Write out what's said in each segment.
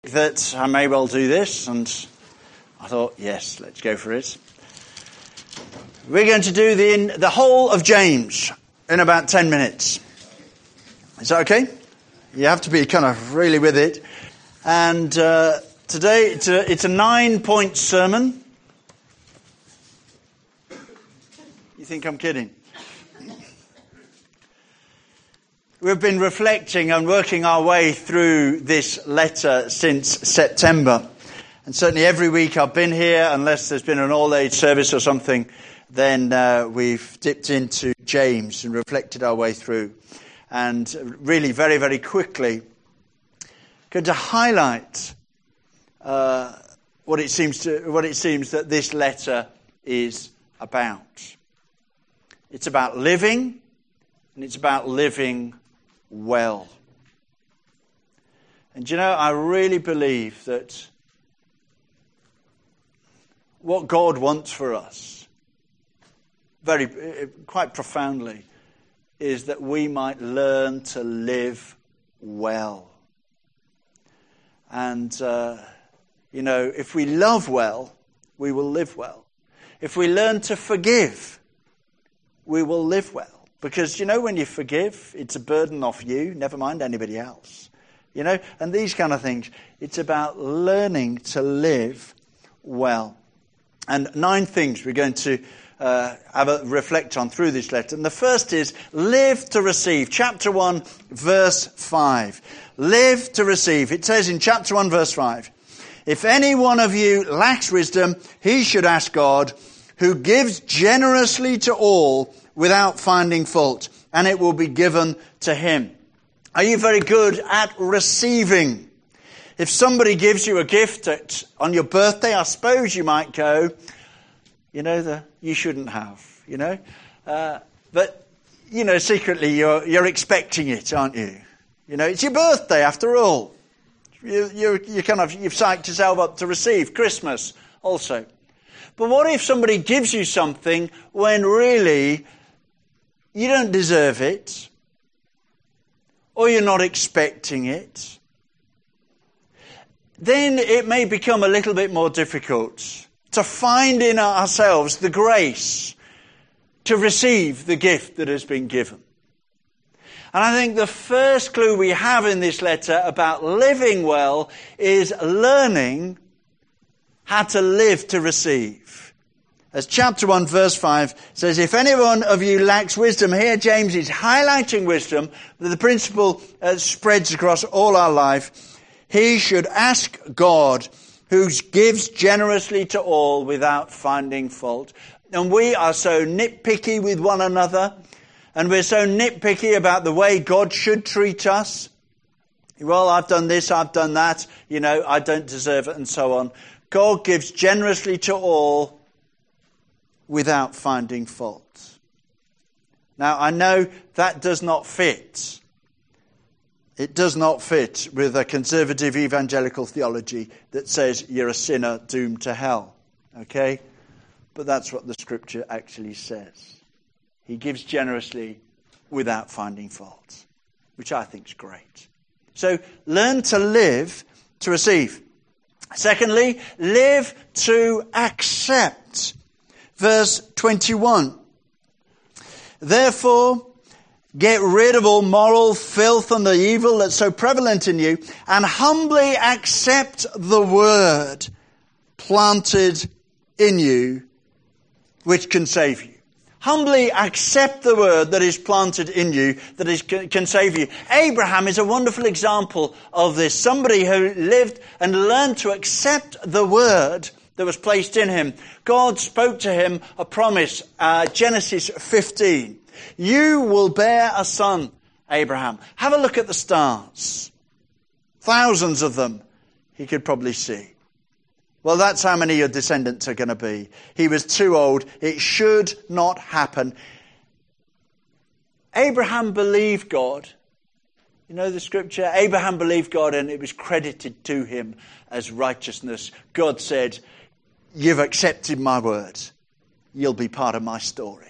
That I may well do this, and I thought, yes, let's go for it. We're going to do the whole of James in about 10 minutes. Is that okay? You have to be kind of really with it. And today it's a 9-point sermon. You think I'm kidding? We've been reflecting and working our way through this letter since September. And certainly every week I've been here, unless there's been an all-age service or something, then we've dipped into James and reflected our way through. And really very, very quickly, going to highlight what it seems that this letter is about. It's about living, and it's about living well. And you know, I really believe that what God wants for us, quite profoundly, is that we might learn to live well. And, if we love well, we will live well. If we learn to forgive, we will live well. Because, when you forgive, it's a burden off you, never mind anybody else. And these kind of things. It's about learning to live well. And 9 things we're going to reflect on through this letter. And the first is, live to receive. Chapter 1, verse 5. Live to receive. It says in chapter 1, verse 5, if any one of you lacks wisdom, he should ask God, who gives generously to all without finding fault, and it will be given to him. Are you very good at receiving? If somebody gives you a gift on your birthday, I suppose you might go, you shouldn't have, But, secretly you're expecting it, aren't you? It's your birthday after all. You've psyched yourself up to receive Christmas also. But what if somebody gives you something when really you don't deserve it, or you're not expecting it? Then it may become a little bit more difficult to find in ourselves the grace to receive the gift that has been given. And I think the first clue we have in this letter about living well is learning how to live to receive. As chapter 1, verse 5 says, if any one of you lacks wisdom, here James is highlighting wisdom, that the principle spreads across all our life. He should ask God, who gives generously to all without finding fault. And we are so nitpicky with one another, and we're so nitpicky about the way God should treat us. Well, I've done this, I've done that, I don't deserve it, and so on. God gives generously to all without finding fault. Now, I know that does not fit. It does not fit with a conservative evangelical theology that says you're a sinner doomed to hell. Okay? But that's what the scripture actually says. He gives generously without finding fault, which I think is great. So, learn to live to receive. Secondly, live to accept. Verse 21. Therefore, get rid of all moral filth and the evil that's so prevalent in you, and humbly accept the word planted in you, which can save you. Humbly accept the word that is planted in you, can save you. Abraham is a wonderful example of this. Somebody who lived and learned to accept the word that was placed in him. God spoke to him a promise, Genesis 15. You will bear a son, Abraham. Have a look at the stars. Thousands of them he could probably see. Well, that's how many your descendants are going to be. He was too old. It should not happen. Abraham believed God. You know the scripture? Abraham believed God and it was credited to him as righteousness. God said, you've accepted my word. You'll be part of my story.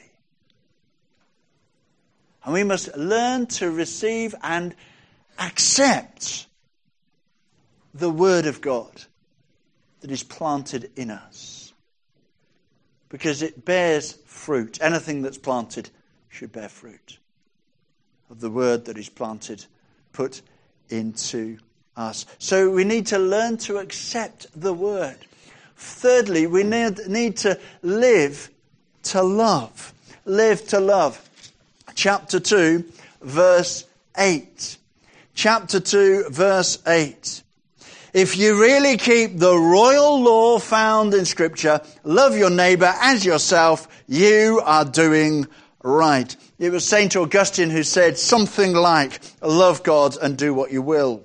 And we must learn to receive and accept the Word of God that is planted in us. Because it bears fruit. Anything that's planted should bear fruit of the Word that is planted, put into us. So we need to learn to accept the Word. Thirdly, we need to live to love. Live to love. Chapter 2, verse 8. Chapter 2, verse 8. If you really keep the royal law found in Scripture, love your neighbour as yourself, you are doing right. It was St. Augustine who said something like, love God and do what you will.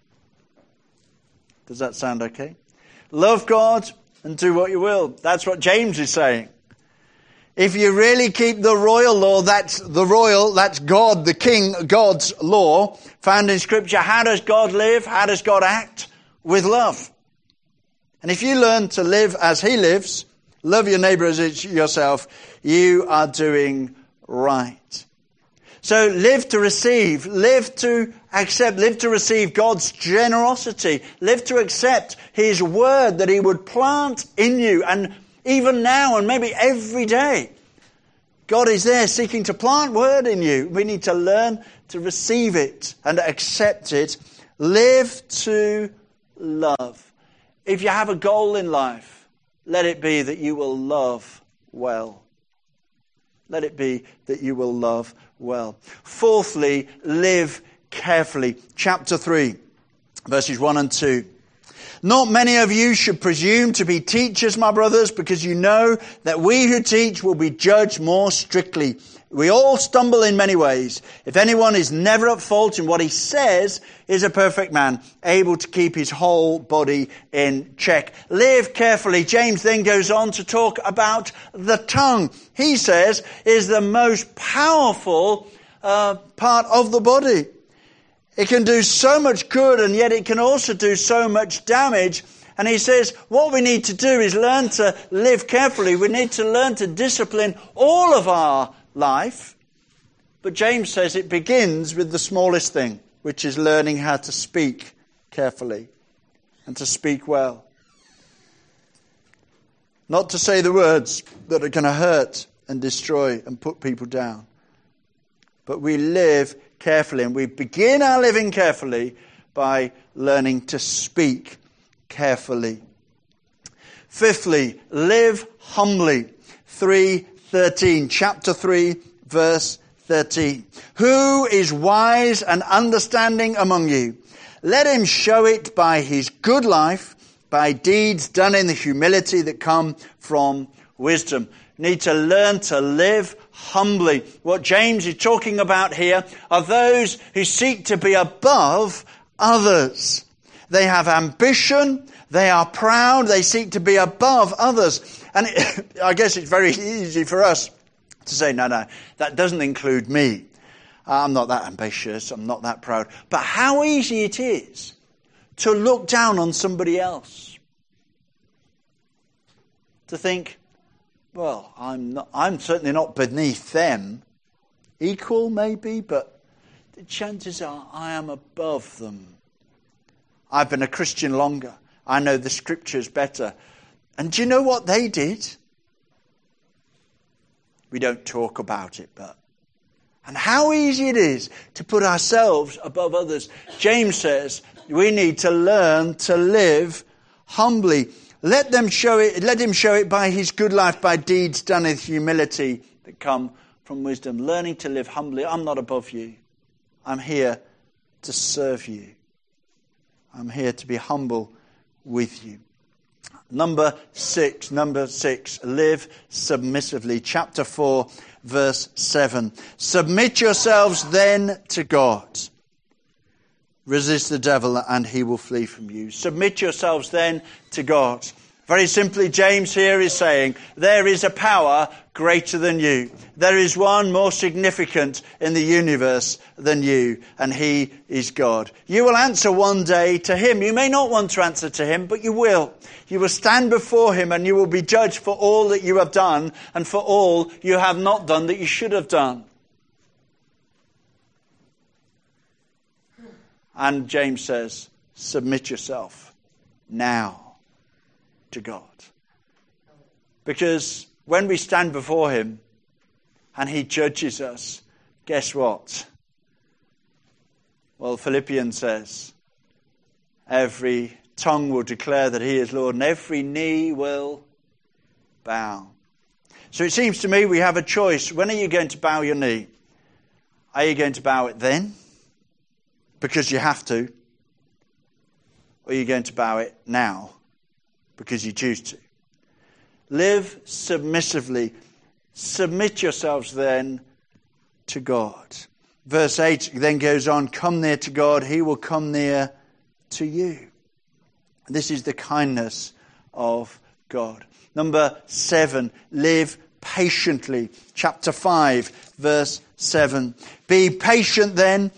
Does that sound okay? Love God and do what you will. That's what James is saying. If you really keep the royal law, that's God, the King, God's law, found in Scripture. How does God live? How does God act? With love. And if you learn to live as He lives, love your neighbour as yourself, you are doing right. So live to receive, live to accept, live to receive God's generosity, live to accept His word that He would plant in you, and even now and maybe every day. God is there seeking to plant word in you. We need to learn to receive it and accept it. Live to love. If you have a goal in life, let it be that you will love well. Let it be that you will love well. Fourthly, live carefully. Chapter 3, verses 1 and 2. Not many of you should presume to be teachers, my brothers, because you know that we who teach will be judged more strictly. We all stumble in many ways. If anyone is never at fault in what he says, is a perfect man, able to keep his whole body in check. Live carefully. James then goes on to talk about the tongue. He says is the most powerful part of the body. It can do so much good, and yet it can also do so much damage. And he says what we need to do is learn to live carefully. We need to learn to discipline all of our life. But James says it begins with the smallest thing, which is learning how to speak carefully and to speak well. Not to say the words that are going to hurt and destroy and put people down. But we live carefully, and we begin our living carefully by learning to speak carefully. Fifthly, live humbly. 3:13, chapter 3, verse 13. Who is wise and understanding among you? Let him show it by his good life, by deeds done in the humility that come from wisdom. Need to learn to live humbly. What James is talking about here are those who seek to be above others. They have ambition, they are proud, they seek to be above others. And I guess it's very easy for us to say, no, that doesn't include me. I'm not that ambitious, I'm not that proud. But how easy it is to look down on somebody else. To think, well, I'm certainly not beneath them. Equal maybe, but the chances are I am above them. I've been a Christian longer. I know the Scriptures better. And do you know what they did? We don't talk about it, but... And how easy it is to put ourselves above others. James says we need to learn to live humbly. Let him show it by his good life, by deeds done in humility that come from wisdom. Learning to live humbly. I'm not above you. I'm here to serve you. I'm here to be humble with you. Number six, live submissively. Chapter 4, verse 7. Submit yourselves then to God. Resist the devil and he will flee from you. Submit yourselves then to God. Very simply, James here is saying, there is a power greater than you. There is one more significant in the universe than you, and he is God. You will answer one day to him. You may not want to answer to him, but you will. You will stand before him and you will be judged for all that you have done and for all you have not done that you should have done. And James says, submit yourself now to God. Because when we stand before him and he judges us, guess what? Well, Philippians says, every tongue will declare that he is Lord and every knee will bow. So it seems to me we have a choice. When are you going to bow your knee? Are you going to bow it then? Because you have to. Or are you going to bow it now? Because you choose to. Live submissively. Submit yourselves then to God. Verse 8 then goes on, come near to God, he will come near to you. This is the kindness of God. Number 7, live patiently. Chapter 5, verse 7. Be patient then,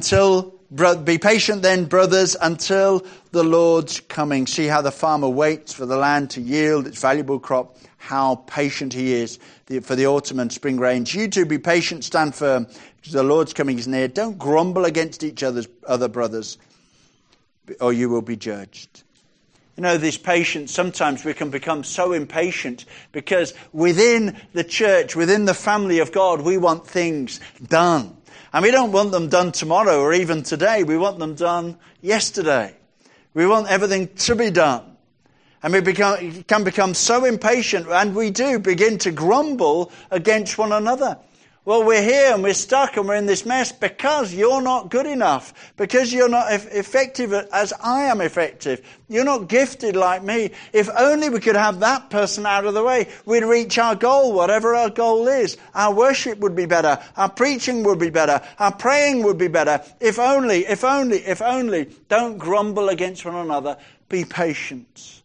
brothers, until the Lord's coming. See how the farmer waits for the land to yield its valuable crop. How patient he is for the autumn and spring rains. You too, be patient, stand firm, because the Lord's coming is near. Don't grumble against each other brothers, or you will be judged. You know, this patience, sometimes we can become so impatient because within the church, within the family of God, we want things done. And we don't want them done tomorrow or even today. We want them done yesterday. We want everything to be done. And we can become so impatient, and we do begin to grumble against one another. Well, we're here and we're stuck and we're in this mess because you're not good enough, because you're not effective as I am effective. You're not gifted like me. If only we could have that person out of the way, we'd reach our goal, whatever our goal is. Our worship would be better. Our preaching would be better. Our praying would be better. If only. Don't grumble against one another. Be patient.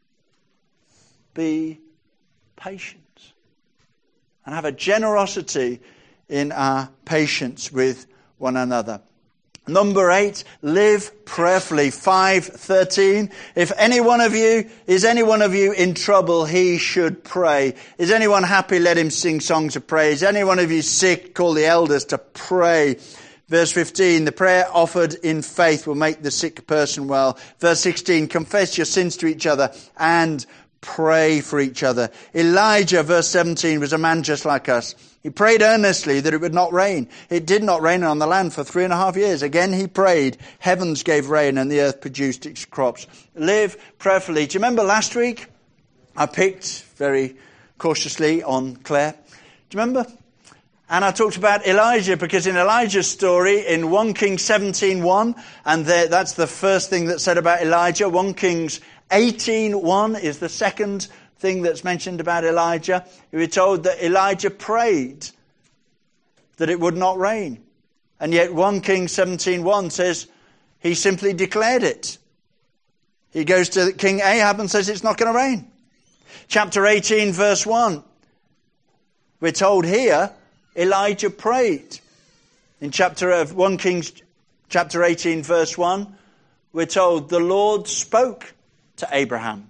Be patient. And have a generosity in our patience with one another. Number 8, live prayerfully. 5:13. If any one of you in trouble, he should pray. Is anyone happy? Let him sing songs of praise. Any one of you sick? Call the elders to pray. Verse 15, the prayer offered in faith will make the sick person well. Verse 16, confess your sins to each other and pray for each other. Elijah, verse 17, was a man just like us. He prayed earnestly that it would not rain. It did not rain on the land for 3.5 years. Again he prayed. Heavens gave rain and the earth produced its crops. Live prayerfully. Do you remember last week? I picked very cautiously on Claire. Do you remember? And I talked about Elijah, because in Elijah's story in 1 Kings 17:1, and that's the first thing that's said about Elijah. 1 Kings 18:1 is the second thing that's mentioned about Elijah. We're told that Elijah prayed that it would not rain. And yet 1 Kings 17:1 says he simply declared it. He goes to King Ahab and says it's not going to rain. Chapter 18 verse 1. We're told here Elijah prayed. In 1 Kings chapter 18 verse 1, we're told the Lord spoke to Abraham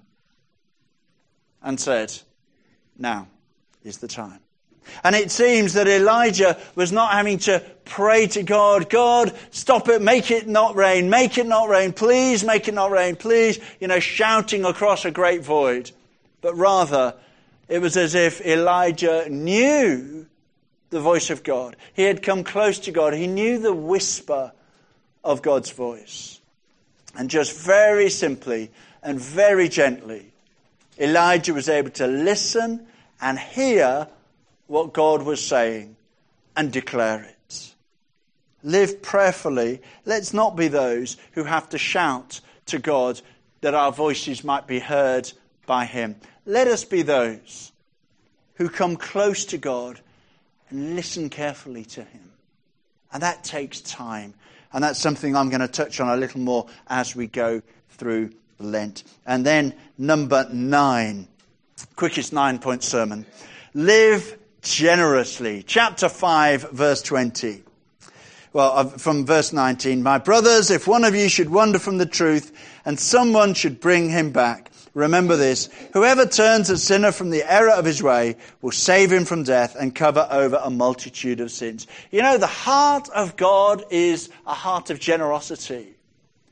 and said, now is the time. And it seems that Elijah was not having to pray to God, God, stop it, make it not rain, please make it not rain, please, shouting across a great void. But rather, it was as if Elijah knew the voice of God. He had come close to God. He knew the whisper of God's voice. And just very simply and very gently, Elijah was able to listen and hear what God was saying and declare it. Live prayerfully. Let's not be those who have to shout to God that our voices might be heard by him. Let us be those who come close to God and listen carefully to him. And that takes time. And that's something I'm going to touch on a little more as we go through Lent. And then number 9, quickest 9-point sermon. Live generously. Chapter 5, verse 20. Well, from verse 19. My brothers, if one of you should wander from the truth and someone should bring him back, remember this, whoever turns a sinner from the error of his way will save him from death and cover over a multitude of sins. The heart of God is a heart of generosity.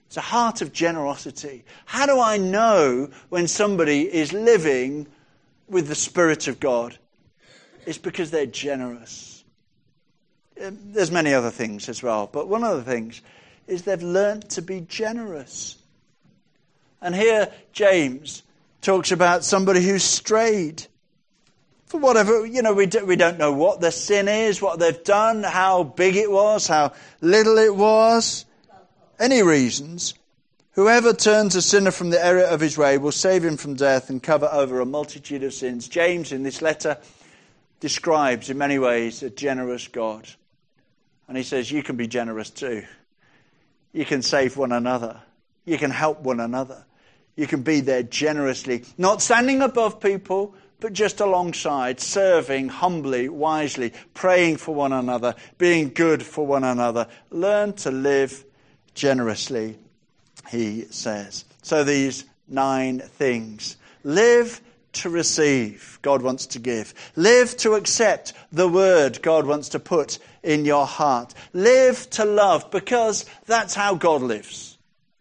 It's a heart of generosity. How do I know when somebody is living with the Spirit of God? It's because they're generous. There's many other things as well, but one of the things is they've learnt to be generous. And here James talks about somebody who's strayed. For whatever, we don't know what their sin is, what they've done, how big it was, how little it was. Any reasons. Whoever turns a sinner from the error of his way will save him from death and cover over a multitude of sins. James, in this letter, describes in many ways a generous God. And he says, you can be generous too. You can save one another. You can help one another. You can be there generously, not standing above people, but just alongside, serving humbly, wisely, praying for one another, being good for one another. Learn to live generously, he says. So these 9 things. Live to receive, God wants to give. Live to accept the word God wants to put in your heart. Live to love, because that's how God lives.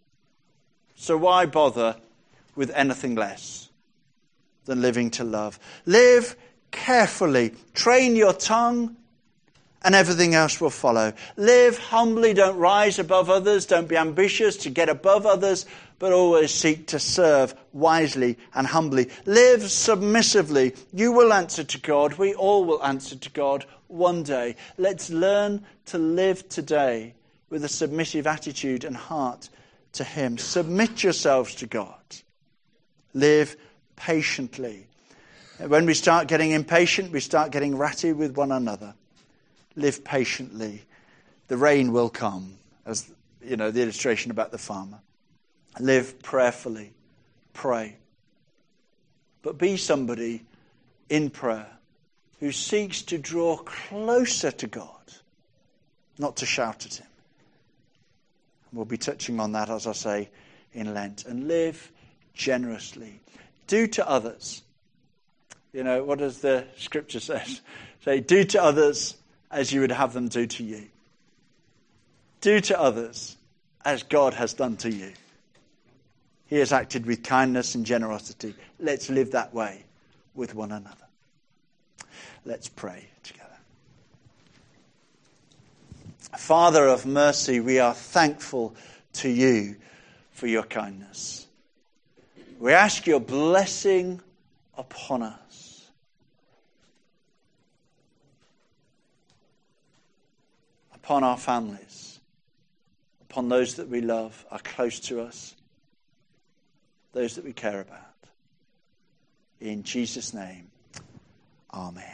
So why bother with anything less than living to love? Live carefully. Train your tongue, and everything else will follow. Live humbly. Don't rise above others. Don't be ambitious to get above others, but always seek to serve wisely and humbly. Live submissively. You will answer to God. We all will answer to God one day. Let's learn to live today with a submissive attitude and heart to him. Submit yourselves to God. Live patiently. When we start getting impatient, we start getting ratty with one another. Live patiently. The rain will come, as the illustration about the farmer. Live prayerfully. Pray. But be somebody in prayer who seeks to draw closer to God, not to shout at him. We'll be touching on that, as I say, in Lent. And live generously. Do to others. What does the scripture say? Say, do to others as you would have them do to you. Do to others as God has done to you. He has acted with kindness and generosity. Let's live that way with one another. Let's pray together. Father of mercy, we are thankful to you for your kindness. We ask your blessing upon us. Upon our families, upon those that we love, are close to us, those that we care about. In Jesus' name, amen.